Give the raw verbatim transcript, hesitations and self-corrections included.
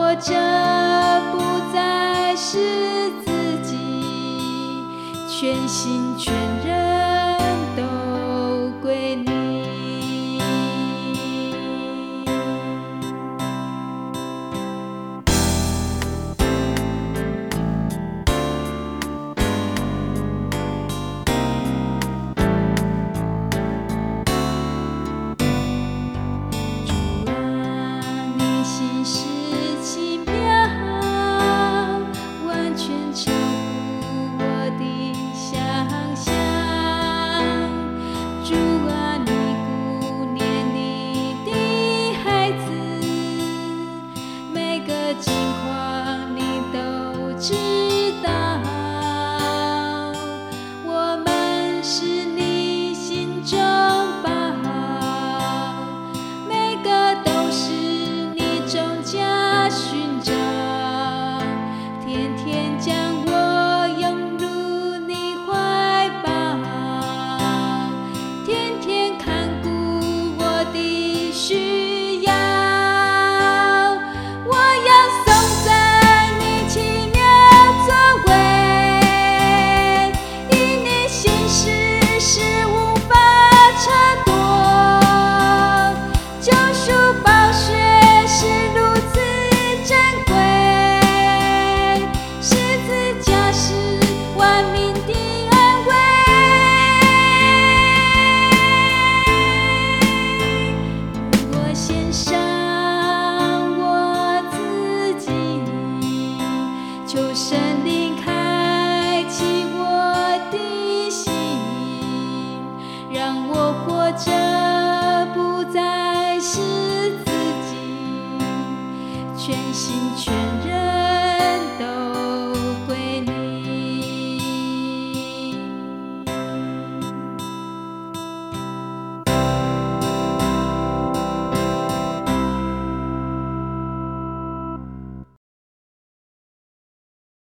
活着不再是自己，全心全人都归你。心事奇妙，完全超乎我的想象。主啊，你顾念你的孩子，每个境况你都知道。我们是你心中宝，每个都是重价寻找，天天将我拥入你怀抱，天天看顾我的需要。我要颂赞你奇妙作为，因你心事是无法测度，救赎宝血是如此珍贵，十字架是万民的安慰。我献上我自己，求神灵开启我的心，让我活着不再是全心全人。